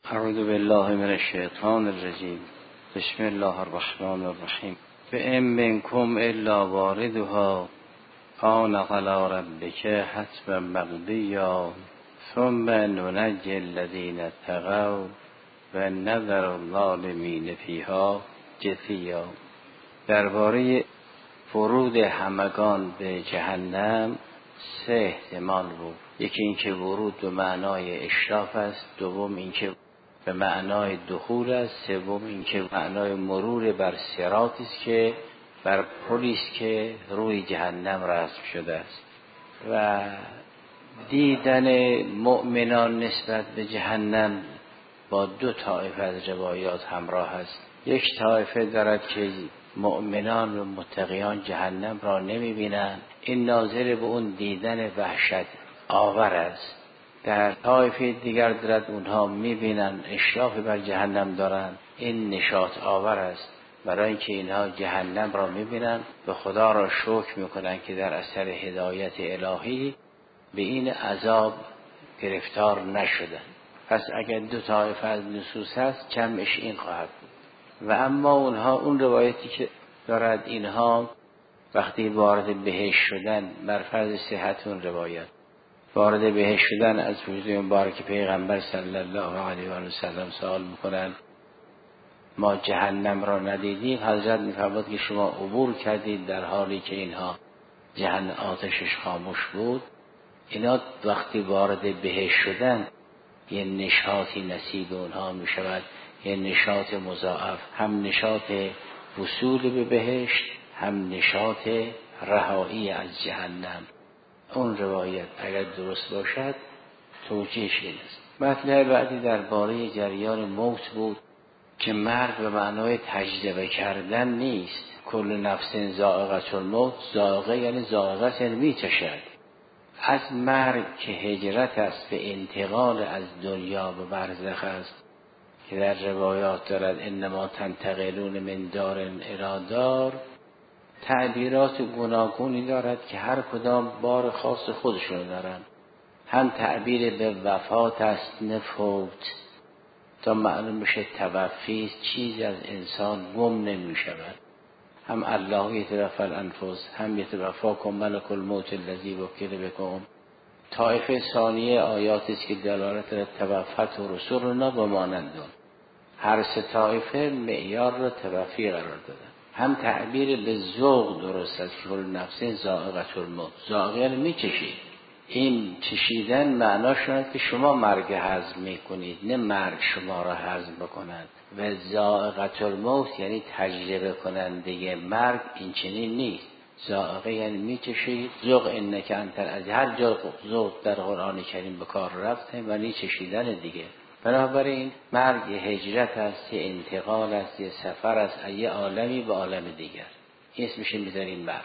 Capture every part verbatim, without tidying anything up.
اعوذ بالله من الشیطان الرجیم. بسم الله الرحمن الرحیم. فإن منکم الا واردها کان علی ربک حتما مقضیا ثم ننجی الذین اتقوا و نذر الظالمین فیها جثیا. درباره ورود همگان به جهنم سه احتمال بود. یکی اینکه ورود به معنای اشراف است، دوم اینکه به معنای دخول است، سوم اینکه معنای مرور بر صراطی است که بر پلی است که روی جهنم رسم شده است. و دیدن مؤمنان نسبت به جهنم با دو طایفه از روایات همراه است. یک طایفه دارد که مؤمنان و متقیان جهنم را نمی بینند، این ناظر به اون دیدن وحشت آور است. در طایفه دیگر دارد اونها می بینند اشراف بر جهنم دارند، این نشاط آور است. برای اینکه اینها جهنم را می بینند به خدا را شکر می کنند که در اثر هدایت الهی به این عذاب گرفتار نشدند. پس اگر دو طایفه از نصوص هست جمعش این خواهد بود. و اما اونها اون روایتی که دارد اینها وقتی وارد بهشت شدن، بر فرض صحت اون روایت، وارد بهشت شدن از وجود مبارک پیغمبر صلی الله علیه و سلم سوال میکنند ما جهنم را ندیدیم. حضرت میفرماد که شما عبور کردید در حالی که اینها جهنم آتشش خاموش بود. اینا وقتی وارد بهشت شدن یه نشاطی نصیب اونها میشود، یه نشاط مضاعف، هم نشاط وصول به بهشت، هم نشاط رهایی از جهنم. اون روایت اگر درست باشد توجیهش این است. مطلب بعدی درباره جریان موت بود که مرگ به معنای تجربه کردن نیست. کل نفس ذائقة الموت، ذائقه یعنی ذائقه یعنی میچشد. از مرگ که هجرت است به انتقال از دنیا به برزخ است که در روایات دارد انما تنتقلون من دار الی دار، تعبیرات گوناگونی دارد که هر کدام بار خاص خودشون دارن. هم تعبیر به وفات است، نفوت، تا معلوم بشه توفی چیزی از انسان گم نمی شود. هم الله یتوفی الانفس، هم یتوفاکم ملک الموت الذی وکل بکم. طایفه ثانیه آیاتی است که دلالت دارد توفت و رسولنا و مانندون. هر سه طایفه معیار را توفی قرار دادن. هم تعبیر به ذوق درست است که کل نفس ذائقة الموت، ذائقه یعنی میچشید. این چشیدن معناش است که شما مرگ هضم میکنید، نه مرگ شما را هضم بکند. و ذائقة الموت یعنی تجربه کننده مرگ، این چنین نیست. ذائقه یعنی میچشید. ذوق انک انت از هر جا ذوق در قرآن کریم به کار رفته ولی چشیدن دیگه. بنابراین مرگ یه هجرت است، یه انتقال است، یه سفر است، یه عالمی به عالم دیگر. این اسمش میذاریم مرگ.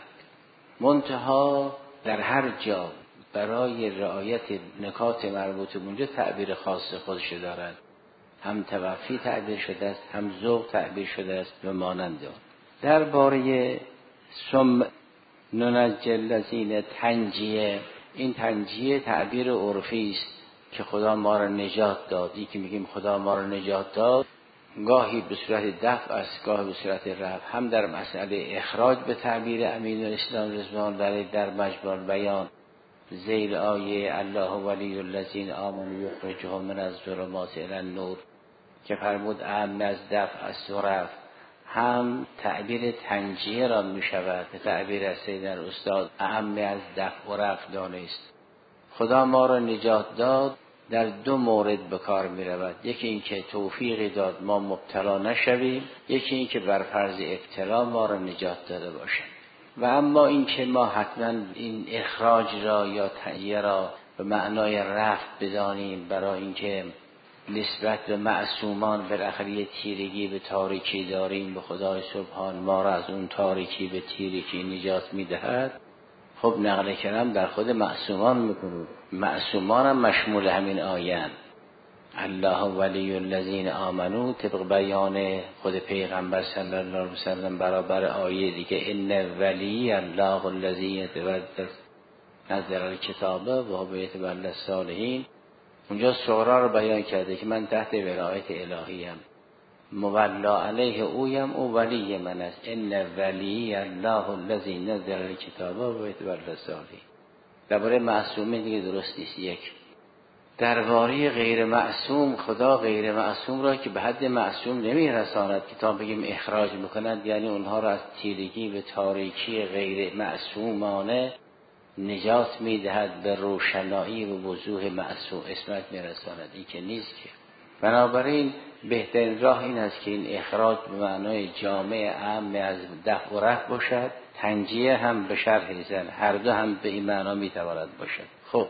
منتها در هر جا برای رعایت نکات مربوط به اونجا تعبیر خاص خودش دارد. هم توفی تعبیر شده است، هم ذوق تعبیر شده است و مانند آن. درباره ثم ننجی الذین تنجیه، این تنجیه تعبیر عرفی است که خدا ما را نجات داد. این که میگیم خدا ما را نجات داد گاهی به صورت دفع است، گاهی به صورت رفع. هم در مسئله اخراج به تعبیر امین الاسلام رضوان علیه در مجموع بیان زیر آیه الله ولی الذین آمنوا یخرجهم من الظلمات الی النور که فرمود امن از دفع است و رفع، هم تعبیر تنجیه را می شود به تعبیر از سیدنا استاد امن از دفع و رفع دانست. خدا ما را نجات داد در دو مورد به کار می رود. یکی این که توفیقی داد ما مبتلا نشویم، یکی این که بر فرض ابتلا ما را نجات داده باشد. و اما این که ما حتما این اخراج را یا تنجیه را به معنای رفع بدانیم، برای اینکه نسبت به معصومان بالاخره یه تیرگی به تاریکی داریم، به خدای سبحان ما را از اون تاریکی به تیرگی نجات میدهد. خب نقل کلام در خود معصومان میکنه، معصومان هم مشمول همین آیه. الله ولی الذین آمنو طبق بیان خود پیغمبر صلی الله علیه وسلم برابر آیه دیگه ان ولی الله الذی یتولى نزل الکتاب و هو یتولی الصالحین. اونجا صغرا رو بیان کرده که من تحت ولایت الهیم، مولا علیه اویم، او ولی من است. ان ولی الله الذی نزل الکتاب و یتولی الصالحین. درباره معصومین دیگه درست نیست. یک درباره غیر معصوم، خدا غیر معصوم را که به حد معصوم نمیرساند که تا بگیم اخراج میکند، یعنی اونها را از تیرگی به تاریکی غیر معصومانه نجات میدهد، به روشنایی و وضوح معصوم اسمت میرساند. این که نیست که. بنابراین بهترین راه این است که این اخراج به معنای جامع عام از دفع و رفع باشد، تنجیه هم به شرح زن، هر دو هم به این معنا میتواند باشد. خب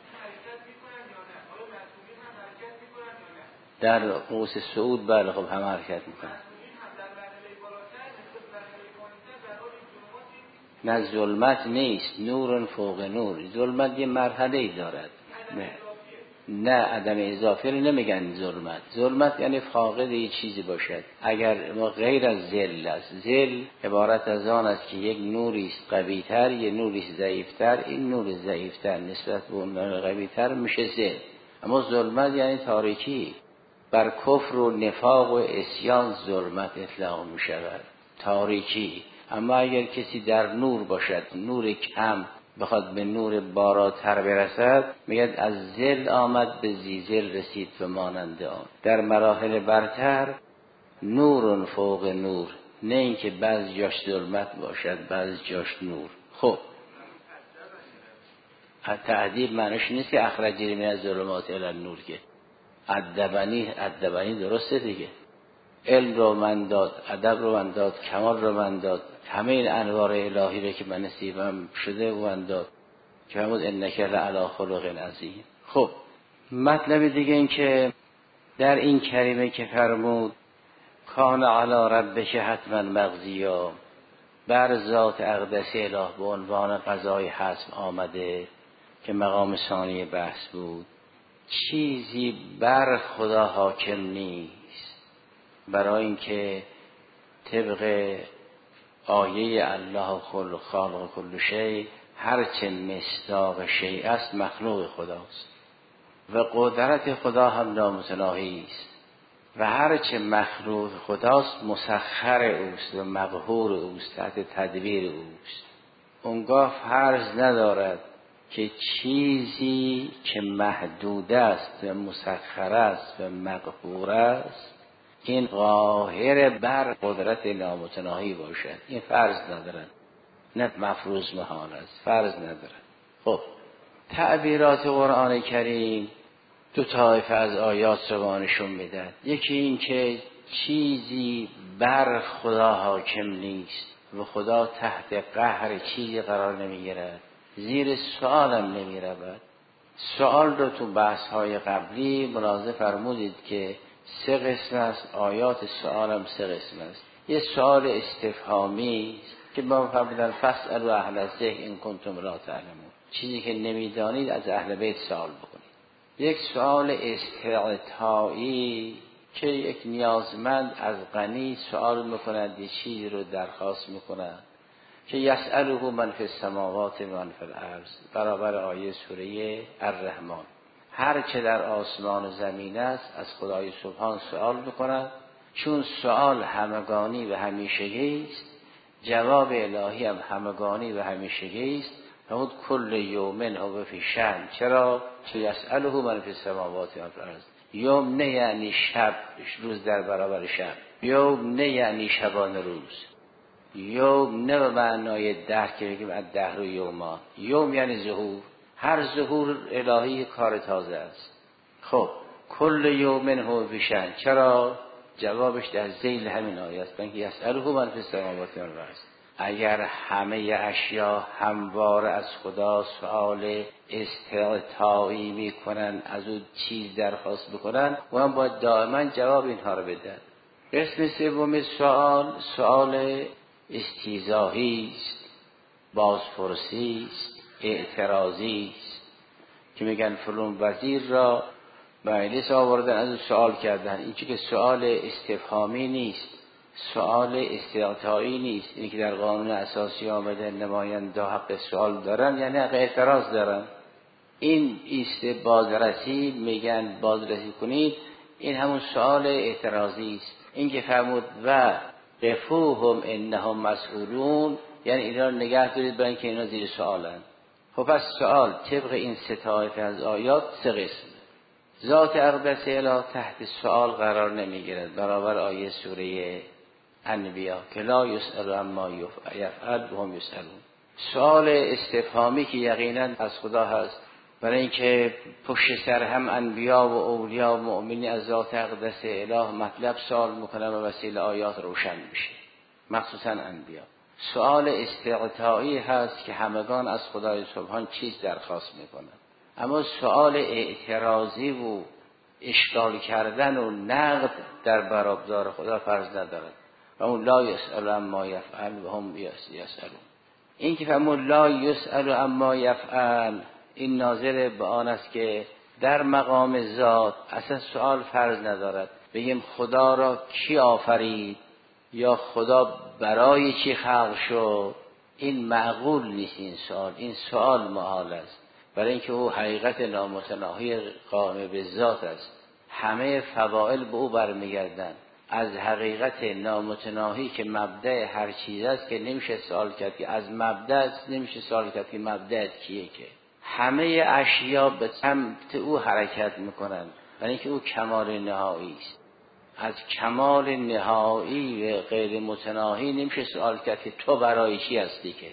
در قوس سعود بله خب هم حرکت میکنن. نه ظلمت نیست، نور فوق نور. ظلمت یه مرحله ای دارد. نه نه عدم اضافه رو نمیگن ظلمت. ظلمت یعنی فاقد یه چیزی باشد. اگر ما غیر از ذل است، ذل عبارت از آن است که یک نوری است قوی‌تر، یک نوری است ضعیف‌تر، این نور ضعیف‌تر نسبت به اون نور قوی‌تر میشه ذل. اما ظلمت یعنی تاریکی. بر کفر و نفاق و عصیان ظلمت اطلاق می شود، تاریکی. اما اگر کسی در نور باشد، نور کم بخواد به نور بالاتر برسد، میگد از ذل آمد به زیزل رسید و مانند آن. در مراحل برتر نور فوق نور، نه اینکه بعض جاش ظلمت باشد بعض جاش نور. خب تعذیب معنیش نیست که اخرجی من از ظلمات الی النور، که ادبنی ادبنی درسته دیگه. علم رو من داد، ادب رو من داد، کمال رو من داد، همه این انوار الهی رو که من نصیبم شده و من داد، که همون انک لعلی خلق عظیم. خب مطلب دیگه این که در این کریمه که فرمود کان علی ربک حتما مقضیا، بر ذات اقدس اله به عنوان قضای حتم آمده که مقام ثانی بحث بود. چیزی بر خدا حاکم نیست، برای اینکه طبق آیه الله خلق خالق کل شیء، هرچه مصداق شیء است مخلوق خداست و قدرت خدا هم نامتناهی است و هرچه مخلوق خداست مسخر اوست و مقهور اوست، تحت تدبیر اوست. اونگاه فرض ندارد که چیزی که محدود است و مسخر است و مقهور است این قاهر بر قدرت نامتناهی باشد. این فرض ندارد، نه مفروض محال است، فرض ندارد. خب تعبیرات قرآن کریم دو طایفه از آیات رو نشون میدن. یکی این که چیزی بر خدا حاکم نیست و خدا تحت قهر چیزی قرار نمیگیرد، زیر سوال هم نمی رود. سوال رو تو بحث های قبلی ملاحظه فرمودید که سه قسم است، آیات سوال هم سه قسم است. یه سوال استفهامی که ما فرمودن فاسألوا اهل الذکر ان کنتم لا تعلمون، چیزی که نمیدانید از اهل بیت سوال بکنید. یک سوال استعطایی که یک نیازمند از غنی سوال میکند، یه چیزی رو درخواست میکند که یسأله من فی السماوات و من فی الارض، برابر آیه سوره الرحمن. هر چه در آسمان و زمین است از خدای سبحان سوال میکند، چون سوال همگانی و همیشگی است، جواب الهی هم همگانی و همیشگی است. فرمود کل یوم هو فی شأن. چرا؟ چون یسأله من فی السماوات و من فی الارض. یوم نه یعنی شب، روز در برابر شب. یوم نه یعنی شبان روز. یوم نه به معنای دهر که بگیم از دهر و یوما. یوم یعنی ظهور. هر ظهور الهی کار تازه است. خب کل یوم هو فی شأن. چرا؟ جوابش در ذیل همین آیه است، بلکه یسأله من فی السماوات و من فی الارض. اگر همه اشیا هموار از خدا سؤال استعطایی میکنن، از اون چیز درخواست بکنن، و هم باید دائما جواب اینها رو بدن. قسم سوم سؤال سؤال استیضاحی است، بازپرسی است، اعتراضی است، که میگن فلان وزیر را مجلس آوردن از اون سؤال کردن. این که سؤال استفهامی نیست، سؤال استعطایی نیست. اینی که در قانون اساسی آمده نماینده حق سؤال دارن، یعنی حق اعتراض دارن. این ایست بازرسی، میگن بازرسی کنید، این همون سوال اعتراضی است. این که فرمود و قفوهم انهم مسئولون، یعنی اینا نگه دارید برای اینکه اینا زیر سوالن. خب پس سوال طبق این سه طایفه از آیات سه قسم. ذات اقدس اله تحت سوال قرار نمیگیرد، برابر آیه سوره انبیا که لا یسأل عما یفعل و هم یسألون. سوال استفهامی که یقینا از خدا هست، برای اینکه پشت سر هم انبیا و اولیا و مؤمنین از ذات اقدس اله مطلب سوال میکنن و وسیله آیات روشن میشه، مخصوصا انبیا. سوال استعطایی هست که همگان از خدای سبحان چیز درخواست میکنن، اما سوال اعتراضی و اشکال کردن و نقد در برابر خدا فرض ندارد و اون لا یسأل عما یفعل و هم یسألون. این که فرمود لا یسأل عما یفعل، این ناظر به آن است که در مقام ذات اصلا سوال فرض ندارد. بگیم خدا را کی آفرید یا خدا برای چی خلق شد، این معقول نیست. این سوال این سوال محال است، برای اینکه او حقیقت نامتناهی قائم به ذات است. همه فضائل به او برمیگردند. از حقیقت نامتناهی که مبدأ هر چیز است که نمیشه سوال کرد که از مبدأ است، نمیشه سوال کرد که مبدأ کیه، که همه اشیا به سمت او حرکت میکنند، برای اینکه او کمال نهایی است. از کمال نهایی و غیر متناهی نمیشه سوال کرد که تو برای چی هستی، که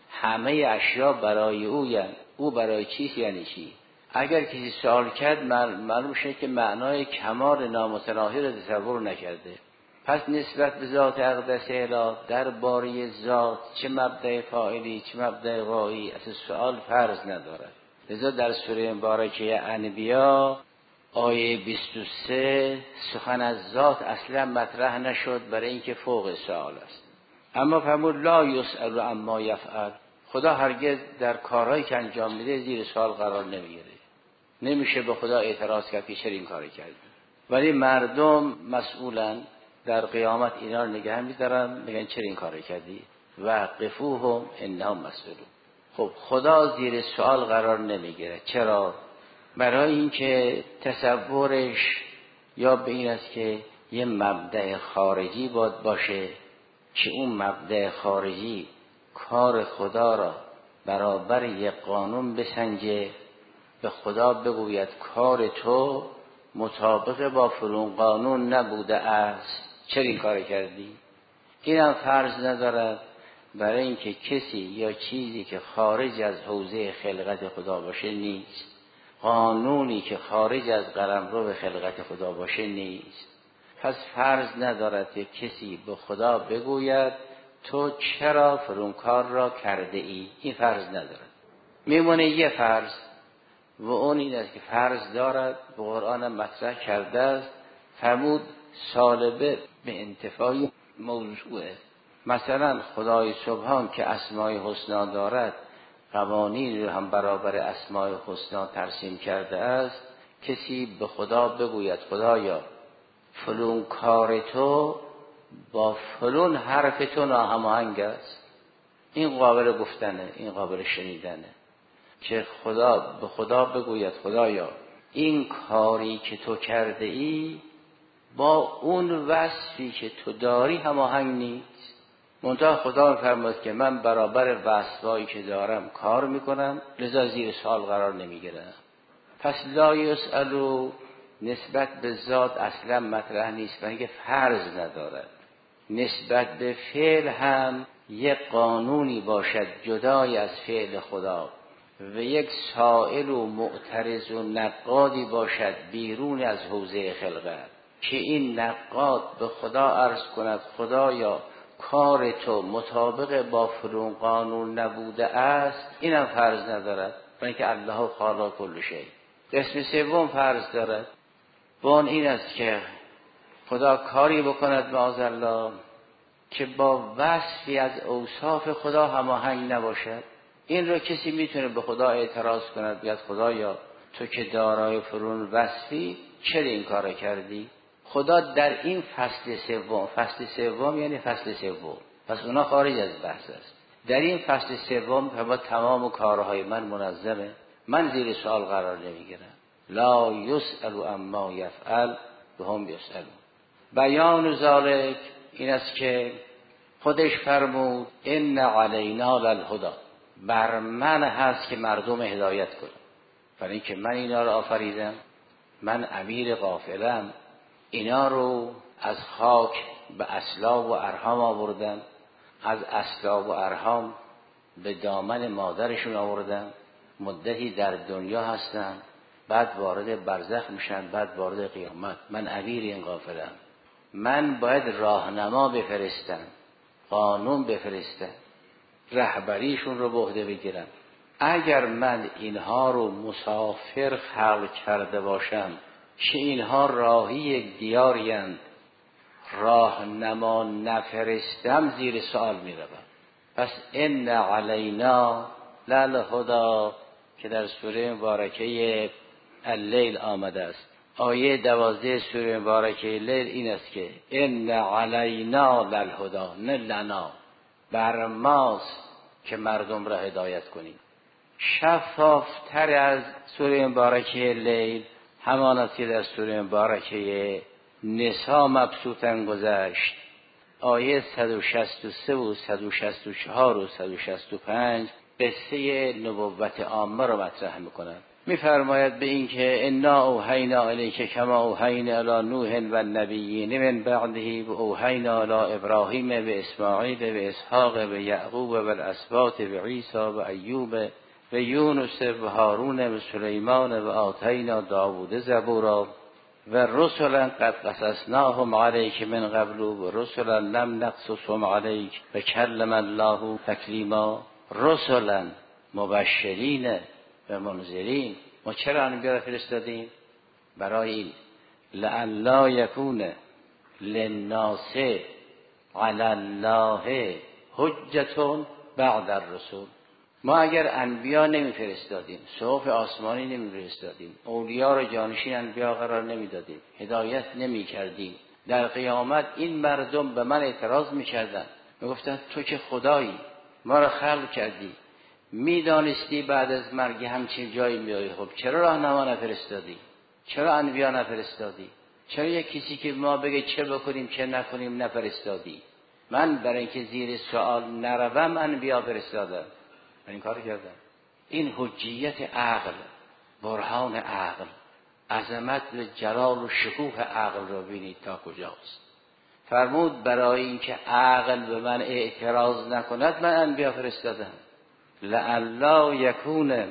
همه اشیا برای او، یعنی او برای چیست، یعنی چی. اگر کسی سوال کرد معلوم شه که معنای کمال نامتناهی را تصور نکرده. پس نسبت به ذات اقدس اله در باره ذات چه مبدأ فاعلی چه مبدأ غایی اصلا سوال فرض ندارد. لذا در سوره مبارکه انبیا آیه بیست و سه سخن از ذات اصلا مطرح نشد، برای اینکه فوق سوال است. اما فرمود لا یسأل عما یفعل، خدا هرگز در کارهایی که انجام میده زیر سوال قرار نمیگیره. نمیشه به خدا اعتراض کرد که چرا این کاری کردی. ولی مردم مسئولن، در قیامت اینا رو نگه می‌دارن، میگن چرا این کاری کردی و قفوهم انهم مسئولون. خب خدا زیر سوال قرار نمیگیره. چرا؟ برای اینکه تصورش یا به این است که یه مبدأ خارجی باید باشه که اون مبدأ خارجی کار خدا را برابر یک قانون بسنجه، به خدا بگوید کار تو مطابق با فلان قانون نبوده است، چرا این کار کردی؟ این هم فرض ندارد، برای اینکه کسی یا چیزی که خارج از حوزه خلقت خدا باشه نیست. قانونی که خارج از قلمرو خلقت خدا باشه نیست. پس فرض ندارد که کسی به خدا بگوید تو چرا فلان کار را کرده ای. این فرض ندارد. میمونه یه فرض و اون این است که فرض دارد، به قرآن مطرح کرده است. فرمود سالبه به انتفاع موضوعه. مثلا خدای سبحان که اسمای حسنا دارد، قوانین رو هم برابر اسمای حسنا ترسیم کرده است. کسی به خدا بگوید خدایا فلان کار تو با فلان حرف تو ناهماهنگ است، این قابل گفتنه، این قابل شنیدنه. که خدا به خدا بگوید خدایا این کاری که تو کرده ای با اون وصفی که تو داری هماهنگ نیست. منتها خدا می‌فرماید که من برابر وصفایی که دارم کار میکنم، لذا زیر سوال قرار نمیگیرم. پس لا یسألو نسبت به ذات اصلا مطرح نیست، بلکه فرض ندارد. نسبت به فعل هم یک قانونی باشد جدای از فعل خدا و یک سائل و معترض و نقادی باشد بیرون از حوزه خلقت، که این نقاد به خدا عرض کند خدایا کار تو مطابق با فلان قانون نبوده است. اینم فرض ندارد، برای که الله خالق کل شیء. قسم سوم فرض دارد، و اون این است که خدا کاری بکند معاذالله که با وصفی از اوصاف خدا هماهنگ نباشد. این رو کسی میتونه به خدا اعتراض کند، بیاد خدایا تو که دارای فرون وصفی چرا این کار کردی؟ خدا در این فصل سوم، فصل سوم یعنی فصل سوم، پس اونا خارج از بحث است. در این فصل سوم با تمام کارهای من منظمه من زیر سوال قرار نمیگیرم. لا یسأل عما یفعل و هم یسألون. بیان ذالک این است که خودش فرمود ان علینا للهدی، بر من هست که مردم هدایت کنم. برای اینکه من اینا رو آفریدم، من امیر قافلم، اینا رو از خاک به اصلاب و ارحام آوردم، از اصلاب و ارحام به دامن مادرشون آوردم، مدتی در دنیا هستن، بعد وارد برزخ میشن، بعد وارد قیامت. من امیر این قافلم، من باید راهنما بفرستم، قانون بفرستم، رهبریشون رو به عهده بگیرم. اگر من اینها رو مسافر خلق کرده باشم که اینها راهی دیاریم، راهنما نفرستم، زیر سوال می روم. پس ان علینا للهدی که در سوره مبارکه اللیل آمده است، آیه دوازده سوره مبارکه لیل این است که ان علینا للهدی، نه لنا، بر ماست که مردم را هدایت کنیم. شفافتر از سوره مبارکه لیل همان است که در سوره مبارکه نساء مبسوطاً گذشت، آیه صد و شصت و سه و صد و شصت و چهار و صد و شصت و پنج قصه نبوت عامه را مطرح می‌کند. می‌فرماید به این که انا اوحینا الیک کما اوحینا الی نوح و النبیین من بعده و اوحینا الی ابراهیم و اسماعیل و اسحاق و یعقوب و الاسباط و عیسی و ایوب و یونس و هارون و سلیمان و آتینا داوود زبورا و رسلا قد قصصناهم علیک من قبل و رسلا لم نقصصهم علیک و کلم الله تکلیما. رسلا مبشرین و منذرین. ما چرا انبیا را فرستادیم؟ برای این لئلا یکون للناس علی الله حجة بعد الرسول. ما اگر انبیا نمیفرستادیم، صحف آسمانی نمیفرستادیم، اولیاء را جانشین انبیا قرار نمیدادیم، هدایت نمیکردیم، در قیامت این مردم به من اعتراض میکردن، میگفتن تو که خدایی، ما را خلق کردی، میدانستی بعد از مرگ همچین جایی میایی، خب چرا راهنما نفرستادی؟ چرا انبیا نفرستادی؟ چرا یک کسی که ما بگه چه بکنیم چه نکنیم نفرستادی؟ من برای اینکه زیر سوال نروم انبیا فرستادم، من این کار کردم. این حجیت عقل، برهان عقل، عظمت و جلال و شکوه عقل را بینید تا کجاست. فرمود برای اینکه عقل به من اعتراض نکند من انبیا فرستادم. لئلا یکون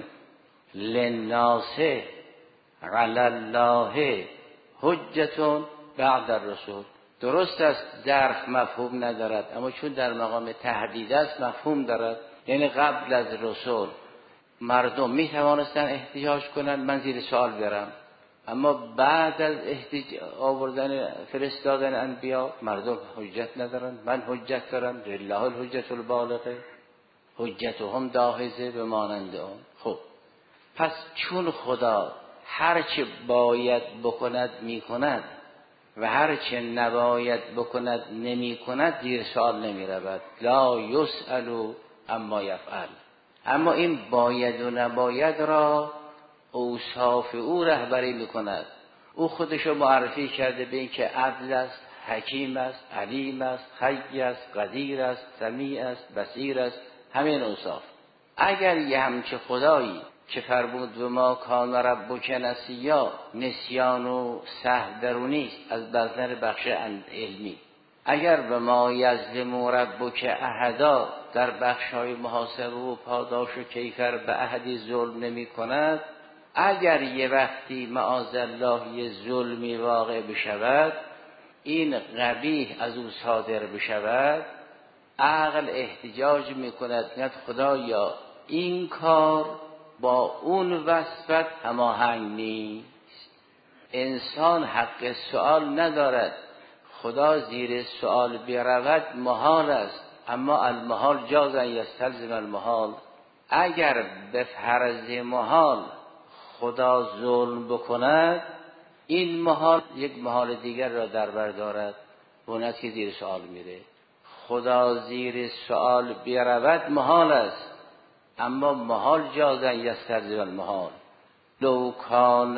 للناس علی الله حجة بعد الرسول. درست است ظرف مفهوم ندارد، اما چون در مقام تهدید است مفهوم دارد. یعنی قبل از رسول مردم می توانستن احتجاج کنند، من زیر سوال برم، اما بعد از احتجاج آوردن فرستادن انبیا مردم حجت ندارن، من حجت دارم. لله الحجة البالغه حجتهم داحضه به مانند اون. خب پس چون خدا هر چه باید بکند میکند و هر چه نباید بکند نمی کند، زیر سوال نمی رود. لا یسأل اما یفعل. اما این باید و نباید را اوصاف او رهبری میکند. او خودشو معرفی کرده به این که عدل است، حکیم است، علیم است، حی است، قدیر است، سمیع است، بصیر است، همین اوصاف. اگر یه همچه خدایی که فرمود و ما کان ربک نسیا، نسیان و سهو درونی است از نظر بخش علمی، اگر به ما یظلم ربک احدا در بخش‌های محاسبه و پاداش و کیفر به احدی ظلم نمی کند، اگر یه وقتی معاذالله یه ظلمی واقع بشود، این قبیح از او صادر بشود، عقل احتجاج میکند نه خدایا این کار با اون وصفت هماهنگ نیست. انسان حق سؤال ندارد، خدا زیر سؤال برود محال است، اما المحال جاز ان یستلزم المحال. اگر به فرض محال خدا ظلم بکند، این محال یک محال دیگر را در بر دارد، اونت که زیر سؤال میره. خدا زیر سؤال برود محال است، اما محال جازن یستلزم المحال. لو کان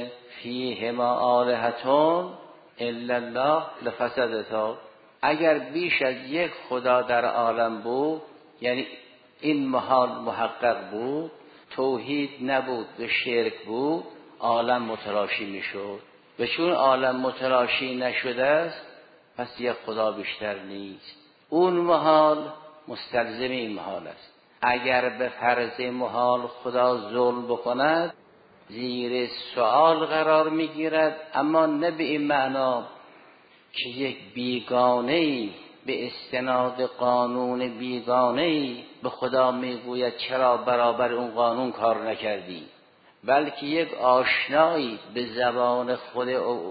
فیهما آلهة الا الله لفسدتا. اگر بیش از یک خدا در عالم بود، یعنی این محال محقق بود، توحید نبود و شرک بود، عالم متلاشی میشد. و چون عالم متلاشی نشده است، پس یک خدا بیشتر نیست. اون محال مستلزم این محال است. اگر به فرض محال خدا ظلم بکند، زیر سؤال قرار میگیرد، اما نه به این معنا که یک بیگانه‌ای به استناد قانون بیگانه‌ای به خدا میگوید چرا برابر اون قانون کار نکردی، بلکه یک آشنایی به زبان خود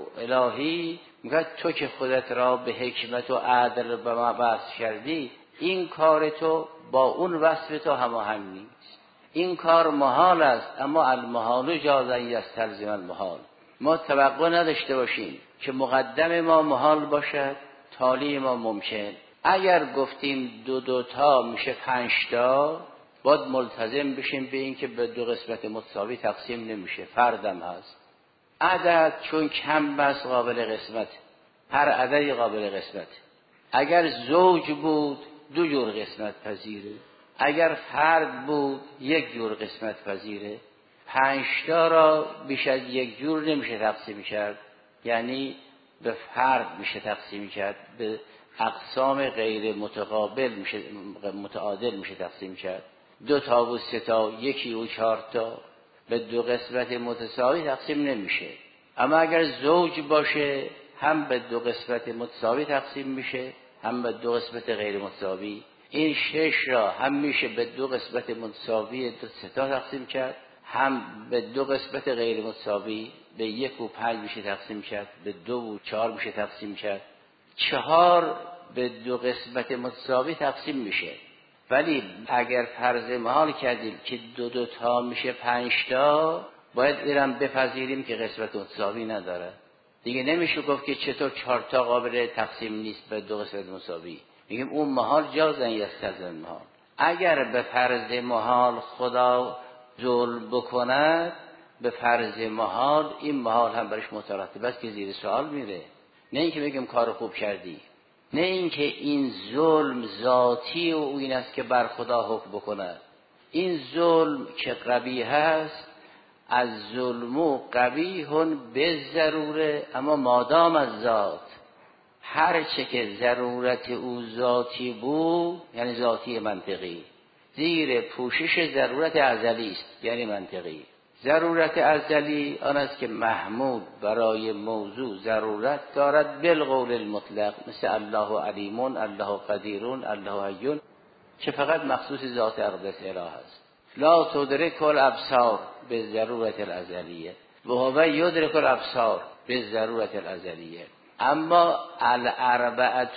الهی میگه تو که خودت را به حکمت و عدل به ما وصف کردی، این کار تو با اون وصف تو هماهنگ نیست. این کار محال است، اما المحال جاز یستلزم المحال. ما توقع نداشته باشیم که مقدم ما محال باشد، تالی ما ممکن. اگر گفتیم دو دو تا میشه پنج تا، باید ملتزم بشیم به این که به دو قسمت متساوی تقسیم نمیشه، فردم هست. عدد چون کم بس قابل قسمت، هر عددی قابل قسمت. اگر زوج بود دو جور قسمت پذیره، اگر فرد بود یک جور قسمت پذیره. پنج تا را بیش از یک جور نمیشه تقسیم کرد، یعنی به فرد میشه تقسیم کرد، به اقسام غیر متقابل میشه، متعادل میشه تقسیم کرد. دو تا و سه تا، یکی و چهار تا به دو قسمت متساوی تقسیم نمیشه. اما اگر زوج باشه هم به دو قسمت متساوی تقسیم میشه، هم به دو قسمت غیر متساوی. این شش را هم میشه به دو قسمت متساوی دو سه تا تقسیم کرد، هم به دو قسمت غیر متساوی به یک و پنج میشه تقسیم کرد، به دو و چهار میشه تقسیم کرد. چهار به دو قسمت متساوی تقسیم میشه. ولی اگر فرض محال کردیم که دو دو تا میشه پنج تا، باید ایرم بپذیریم که قسمت متساوی نداره. دیگه نمیشه گفت که چطور چهار تا قابل تقسیم نیست به دو قسمت متساوی. میگیم اون محال جازن یستلزم محال. اگر به فرض محال خدا ظلم بکند، به فرض محال این محال هم برش مترتب است که زیر سوال میره. نه اینکه بگیم کار خوب کردی، نه اینکه این ظلم ذاتی و این است که بر خدا حکم بکند. این ظلم که قبیح است، از ظلمو قبیحون به ضروره، اما مادام از ذات، هر چه که ضرورت او ذاتی بود یعنی ذاتی منطقی، زیر پوشش ضرورت ازلی است یعنی منطقی. ضرورت ازلی آن است که محمود برای موضوع ضرورت دارد بالقول المطلق، مثل الله علیمون، الله قدیرون، الله حیون، که فقط مخصوص ذات اقدس اله است. لا تدرک الابصار به ضرورت الازلیه و هو یدرک الابصار به ضرورت الازلیه. اما الاربعه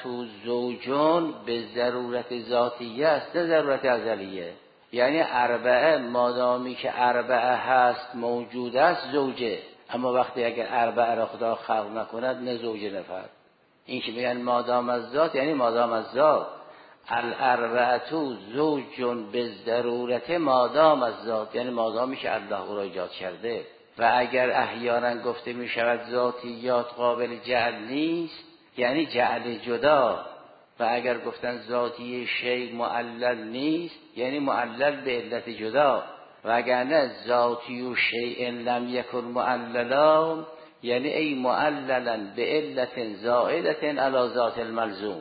زوجون به ضرورت ذاتیه است، نه ضرورت ازلیه. یعنی اربعه مادامی که اربعه هست موجود است زوجه، اما وقتی اگر اربعه را خدا خلق نکند نه زوجه نه فرد. این که میگن مادام از ذات یعنی مادام از ذات. الاربعه زوجون به ضرورت مادام از ذات، یعنی مادامی که الله او را ایجاد کرده. و اگر احیانا گفته می شود ذاتیات قابل جعل نیست، یعنی جعل جدا. و اگر گفتن ذاتی شیء معلل نیست، یعنی معلل به علت جدا. و اگر نه ذاتی و شیء لم یکن معللا، یعنی ای معللا به علت زائدت علی ذات الملزوم.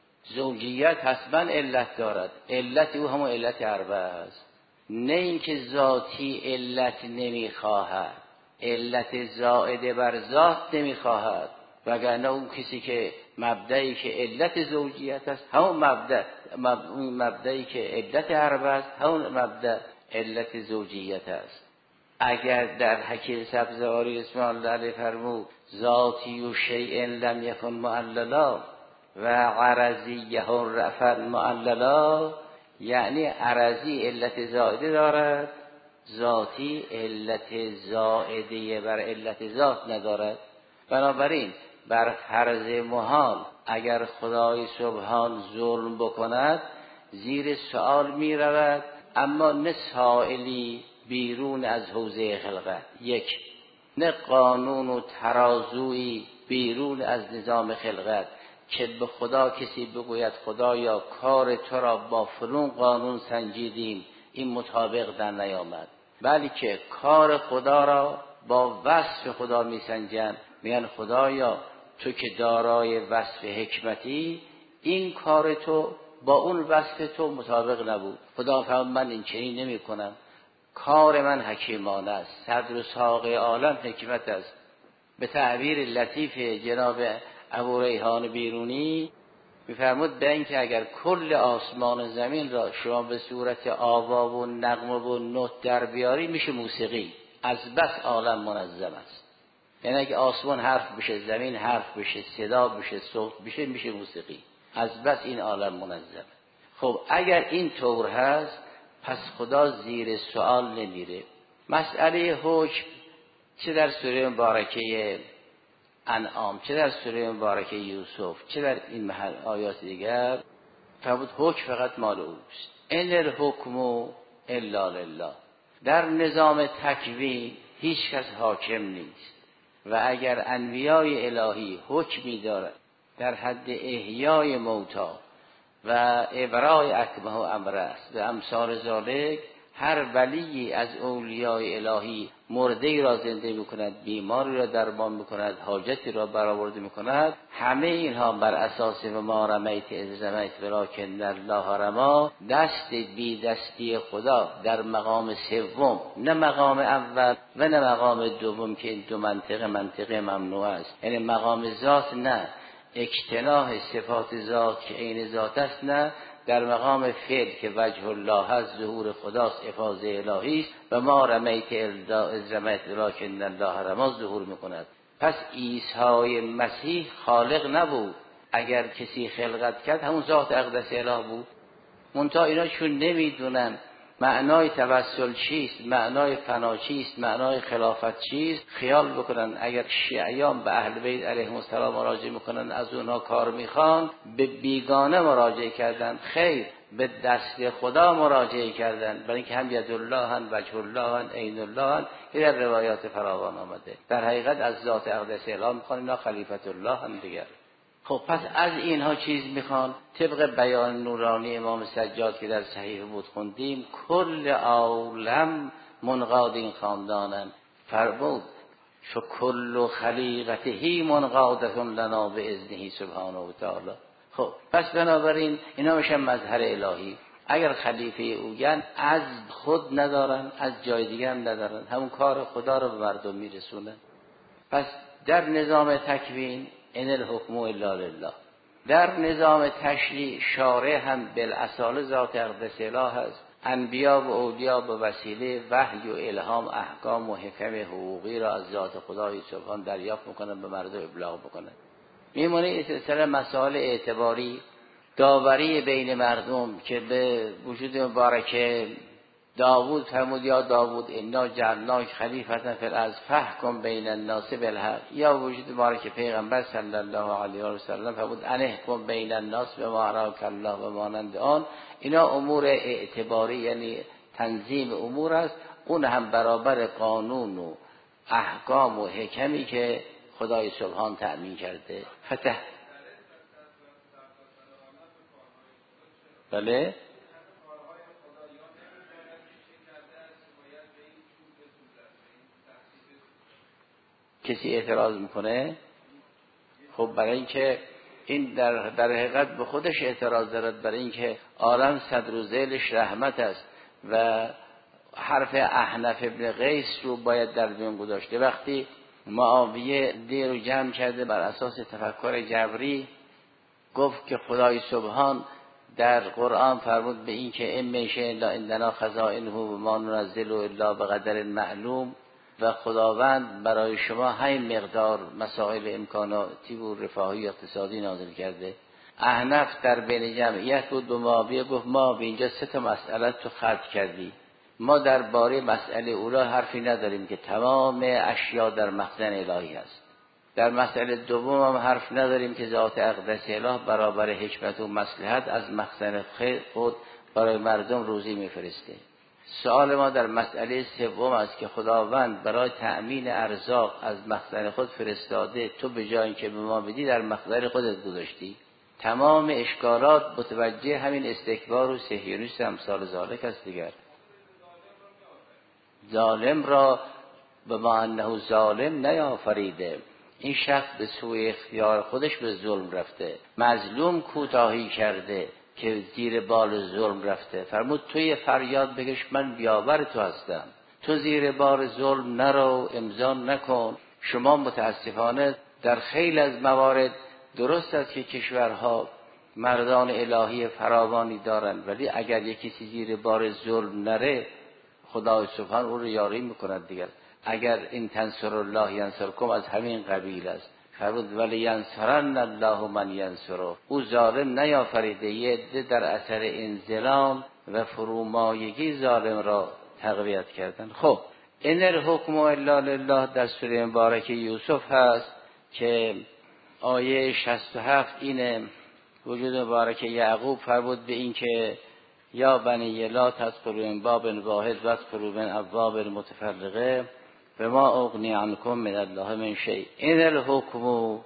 زوجیت حتما علت دارد، علت او همون علت اربعه است، نه اینکه ذاتی علت نمیخواهد، علت زائده بر ذات نمیخواهد. وگرنه اون کسی که مبدعی که علت زوجیت است همون مبدع، اون مبدعی که علت اربعه است همون مبدع علت زوجیت است. اگر در حکیم سبزواری اسم الله علیه فرمود ذاتی و شیء لم یکن معللا و عرضیه رفع معللا، یعنی عرضی علت زائده دارد، ذاتی علت زائده بر علت ذات ندارد. بنابراین بر فرض محال اگر خدای سبحان ظلم بکند، زیر سوال می رود اما نه سائلی بیرون از حوزه خلقت، یک، نه قانون و ترازویی بیرون از نظام خلقت که به خدا کسی بگوید خدایا کار تو را با فلان قانون سنجیدیم این مطابق در نیامد، بلکه کار خدا را با وصف خدا میسنجن، میگن خدایا تو که دارای وصف حکمتی این کار تو با اون وصف تو مطابق نبود. خدا فرمود من این چنین نمی کنم، کار من حکیمانه است، صدر و ساق عالم حکمت است. به تعبیر لطیف جناب ابو ریحان بیرونی میفرمود به اینکه اگر کل آسمان و زمین را شما به صورت آوا و نغمه و نوت در بیاری میشه موسیقی، از بس عالم منظم است. یعنی اگه آسمان حرف بشه، زمین حرف بشه، صدا بشه، صوت بشه، میشه موسیقی، از بس این عالم منظمه. خب اگر این طور هست پس خدا زیر سوال نمیره. مسئله حکم چه در سوره مبارکه انعام، چه در سوره مبارکه یوسف، چه در این محل آیات دیگر فرمود حکم فقط مال اوست. ان الحکم الا لله. در نظام تکوین هیچ کس حاکم نیست و اگر انبیای الهی حکمی دارد در حد احیای موتا و ابراء اکمه و امرس و امثال ذالک، هر ولی از اولیای الهی مرده را زنده میکند، بیماری را درمان میکند، حاجتی را برآورده میکند، همه اینها بر اساس و ما رمیت اذ رمیت ولکن الله رمی، دست بی دستی خدا در مقام سوم، نه مقام اول و نه مقام دوم که این دو منطقه منطقه ممنوع است. یعنی مقام ذات نه، اجتناح صفات ذات که عین ذات است نه، در مقام فعل که وجه الله هست، ظهور خداست، افاضه الهی است و ما رمیت اذ رمیت ولکن الله رمی ظهور میکند. پس عیسی مسیح خالق نبود، اگر کسی خلقت کرد همون ذات اقدس اله بود. منتها اینا چون نمیدونن معنای توسل چیست، معنای فنا چیست، معنای خلافت چیست، خیال بکنن اگر شیعیان به اهل بیت علیهم السلام مراجعه میکنن از اونها کار میخوان، به بیگانه مراجعه کردن، خیر به دست خدا مراجعه کردن، برای اینکه هم ید الله هم وجه الله هم عین الله هم که در روایات فراوان آمده. در حقیقت از ذات اقدس اله میخوان، اینا خلیفت الله هم دیگر. خب پس از اینها چیز میخوان. طبق بیان نورانی امام سجاد که در صحیح بود خوندیم، کل عالم منقاد این خاندانن، فرمود شو کل خلیقته منقادتون لنا به اذنه سبحانه و تعالی. خب پس بنابراین اینا میشن مظهر الهی. اگر خلیفه اوگن از خود ندارن، از جای دیگه هم ندارن، همون کار خدا رو به مردم میرسونن. پس در نظام تکوین ان الحکم الا لله. در نظام تشریع شارع هم بالاصاله ذات اقدس اله هست. انبیا و اولیا به وسیله وحی و الهام احکام و حکم حقوقی را از ذات خدای سبحان دریافت میکنن، به مردم ابلاغ میکنن. میمونه این سلسله مسائل اعتباری داوری بین مردم که به وجود مبارکه داوود فرمود یا داوود انا جعلناک خلیفة فی الارض فاحکم بین الناس بالحق، یا وجود مبارک پیغمبر صلی الله علیه و سلم فرمود ان احکم بین الناس بما اراک الله و مانند آن. اینا امور اعتباری یعنی تنظیم امور است، اون هم برابر قانون و احکام و حکمی که خدای سبحان تأمین کرده. فتح بله کسی اعتراض میکنه؟ خب برای اینکه این در در حقیقت به خودش اعتراض دارد، برای اینکه عالم صدر و ذیلش رحمت است و حرف احنف ابن قیس رو باید در میان گذاشته. وقتی معاویه دیر رو جمع کرده بر اساس تفکر جبری، گفت که خدای سبحان در قرآن فرمود به این که ام من شیء الا عندنا خزائنه و ما ننزل الا بقدر معلوم، و خداوند برای شما همین مقدار مسائل امکاناتی و رفاهی اقتصادی نازل کرده. احنف در بین جمعیت بود، به معاویه گفت ما به اینجا سه تا مسئله تو خلق کردی، ما درباره مسئله اولا حرفی نداریم که تمام اشیا در مخزن الهی است. در مسئله دوم هم حرف نداریم که ذات اقدس اله برابر حکمت و مصلحت از مخزن خود برای مردم روزی میفرسته. سوال ما در مسئله سوم است که خداوند برای تأمین ارزاق از مخزن خود فرستاده، تو به جای اینکه به ما بدی در مخزن خودت گذاشتی. تمام اشکالات متوجه همین استکبار و صهیونیسم امثال ذالک است دیگر. ظالم را به ما انه ظالم نیافریده، این شخص به سوی اختیار خودش به ظلم رفته، مظلوم کوتاهی کرده که زیر بال ظلم رفته. فرمود توی فریاد بکش من بیاور تو هستم، تو زیر بار ظلم نرو، امضا نکن. شما متاسفانه در خیلی از موارد درست است که کشورها مردان الهی فراوانی دارند، ولی اگر یکی کسی زیر بار ظلم نره خدای سبحان او رو یاری میکند دیگر. اگر این تنصر الله ینصرکم از همین قبیل است. فرمود ولی ینصرن الله من ینصره، او ظالم نیافریده، یه عده در اثر انظلام و فرومایگی ظالم را تقویت کردن. خب ان الحکم الا لله در سوره مبارکه یوسف هست که آیه شصت و هفت اینه. وجود مبارکه یعقوب فرمود به این که یا بنی لا تدخلوا من باب واحد وادخلوا من ابواب متفرقه و ما اغنی عنکم من الله من شیء ان الحکم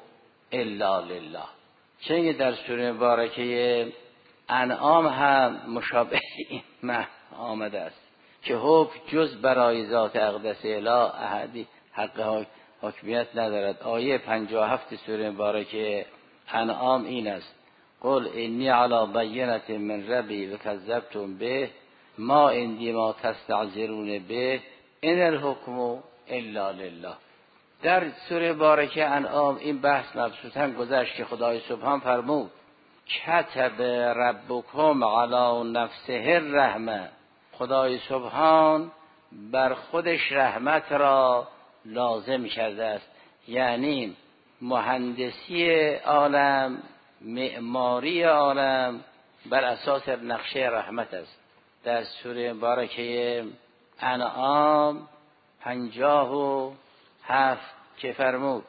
الا لله. چون در سوره مبارکه انعام هم مشابه این معنی آمده است که حکم جز برای ذات اقدس اله احدی حق حکمیت ندارد. آیه پنجاه و هفت سوره مبارکه انعام این است قل انی علی بینة من ربی و کذبتم به ما عندی ما تستعجلون به ان الحکم الا لله. در سوره مبارکه انعام این بحث مبسوطاً گذشت که خدای سبحان فرمود کتب ربکم علی نفسه الرحمه، خدای سبحان بر خودش رحمت را لازم کرده است. یعنی مهندسی عالم، معماری عالم بر اساس نقشه رحمت است. در سوره مبارکه انعام پنجاه و هفت که فرمود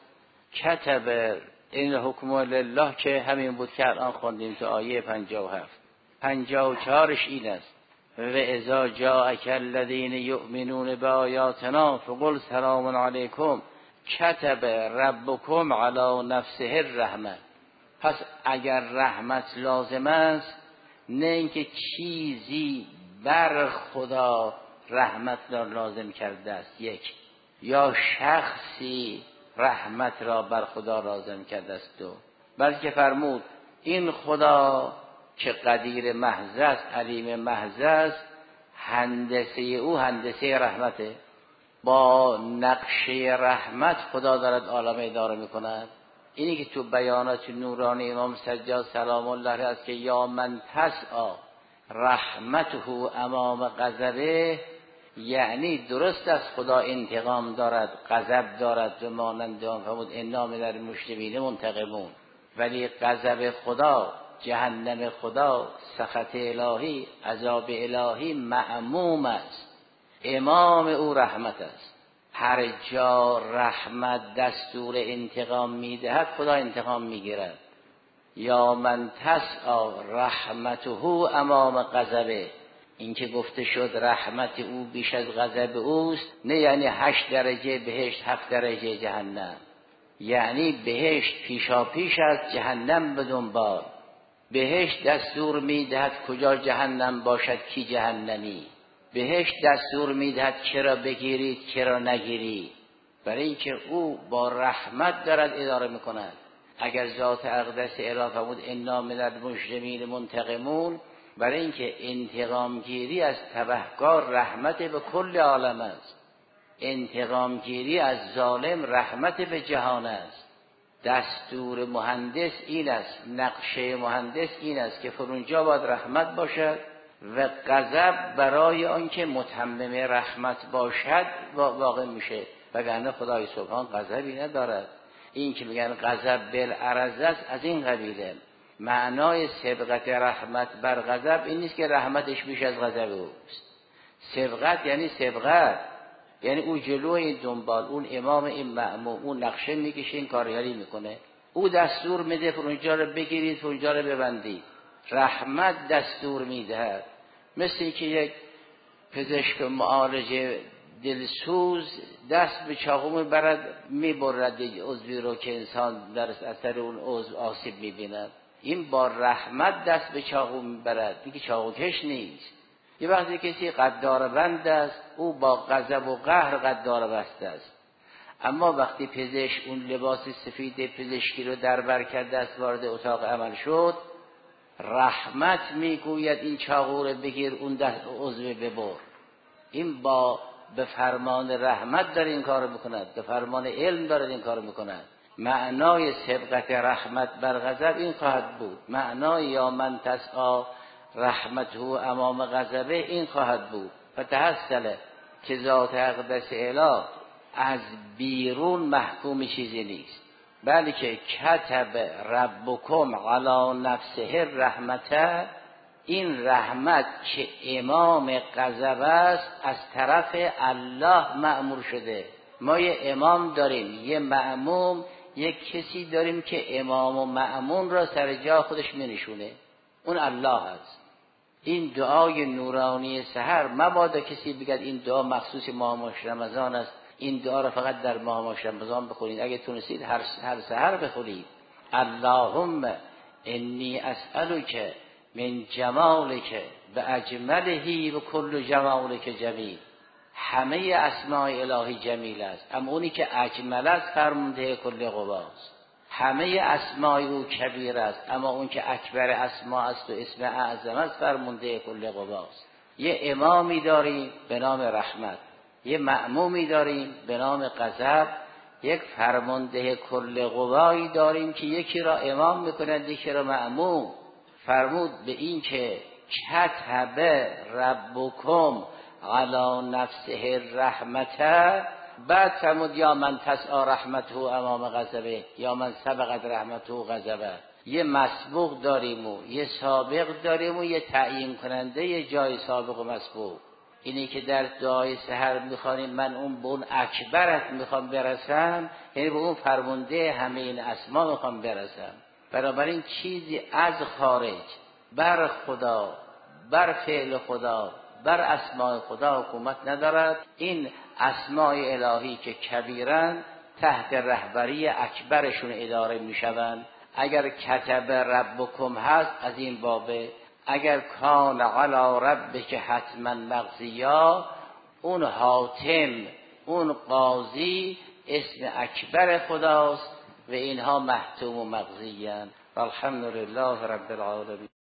کتب این حکم لله که همین بود که الان خوندیم تو آیه پنجاه و هفت. پنجاه و چهارش این است و اذا جاءک الذین یؤمنون بآیاتنا فقل سلام علیکم کتب ربکم علی نفسه الرحمه. پس اگر رحمت لازم است، نه اینکه چیزی بر خدا رحمت را لازم کرده است یک، یا شخصی رحمت را بر خدا لازم کرده است دو، بلکه فرمود این خدا که قدیر محض است، علیم محض است، هندسه او هندسه رحمته. با نقشه رحمت خدا دارد عالم اداره میکند. اینی که تو بیانات نورانی امام سجاد سلام الله علیه است که یا من تسعی رحمته امام غضبه، یعنی درست است خدا انتقام دارد، غضب دارد و مانند آن فرمود انا من المجرمین منتقمون، ولی غضب خدا، جهنم خدا، سخط الهی، عذاب الهی معموم است، امام او رحمت است. هر جا رحمت دستور انتقام میدهد خدا انتقام میگیرد. یا من تسعی رحمته امام غضبه، این که گفته شد رحمت او بیش از غضب اوست، نه یعنی هشت درجه بهشت هفت درجه جهنم، یعنی بهشت پیشا پیش است، جهنم به دنبال. بهشت دستور میدهد کجا جهنم باشد کی جهنمی، بهشت دستور میدهد چرا بگیرید چرا نگیرید، برای اینکه او با رحمت دارد اداره میکند. اگر ذات اقدس اله فرمود انا من المجرمین منتقمون، برای اینکه انتقام گیری از تبهکار رحمت به کل عالم است، انتقام گیری از ظالم رحمت به جهان است. دستور مهندس این است، نقشه مهندس این است که فرونجا باید رحمت باشد و غضب برای آنکه متمم رحمت باشد واقع میشه، وگرنه خدای سبحان غضبی ندارد. این که میگن غضب بالعرض است از این قبیله. معنای سبقت رحمت بر غضب این نیست که رحمتش بیش از غضب اوست. سبقت یعنی سبقت، یعنی او جلوی دنبال، اون امام این مأموم، اون نقشه میکشه این کارگری میکنه، او دستور میده اونجا رو بگیرید اونجا رو ببندید. رحمت دستور میدهد. مثل که یک پزشک معالج دلسوز دست به چاقو میبرد میبرد عضوی رو که انسان در اثر اون عضو آسیب میبیند. این با رحمت دست به چاقو میبرد، این که چاقو کش نیست. یه وقتی کسی قدار بند است، او با غضب و قهر قدار بسته است. اما وقتی پزشک اون لباس سفید پزشکی رو در بر کرده است، وارد اتاق عمل شد، رحمت میگوید این چاقو رو بگیر، اون دست عضو ببر. این با به فرمان رحمت داره این کارو میکند، به فرمان علم داره این کارو میکند. معنای سبقت رحمت بر غضب این خواهد بود، معنای یا من تسعی رحمته امام غضبه این خواهد بود. فتحصل که ذات اقدس اله از بیرون محکوم چیزی نیست، بلکه کتب ربکم علی نفسه رحمته، این رحمت که امام غضب است از طرف الله مأمور شده. ما یه امام داریم، یه مأموم، یک کسی داریم که امام و مأمون را سر جا خودش می‌نشونه، اون الله است. این دعای نورانی سحر مبادا کسی بگد این دعا مخصوص ماه ماه رمضان است، این دعا را فقط در ماه ماه رمضان بخونید. اگه تونستید هر هر سحر بخونید. اللهم انی اسألک من جمالک و اجملهی و کل جمالک جمیل. همه اسماء الهی جمیل است، اما اونی که اجمل است فرمانده کل قواست. همه اسماء او کبیر است، اما اون که اکبر اسماء است و اسم اعظم است فرمانده کل قواست. یه امامی داریم به نام رحمت، یه مأمومی داریم به نام غضب، یک فرمانده کل قوایی داریم که یکی را امام میکند یکی را مأموم. فرمود به این که کتب ربکم علی نفسه رحمته، بعد فرمود یا من تسعی رحمته امام غضبه، یا من سبقت رحمته غضبه. یه مسبوق داریم و یه سابق داریم و یه تعیین کننده یه جای سابق و مسبوق. اینی که در دعای سحر میخوانیم من اون به اون اکبرت میخوام برسم، یعنی به اون فرمانده همه این اسما میخوام برسم. بنابراین چیزی از خارج بر خدا، بر فعل خدا، بر اسماء خدا حکومت ندارد. این اسماء الهی که کبیرن تحت رهبری اکبرشون اداره میشوند. اگر کتب ربکم هست از این بابه، اگر کان علی ربک حتما مقضیا، اون حاتم، اون قاضی اسم اکبر خداست و اینها محتوم و مقضیان. والحمد لله رب العالمین.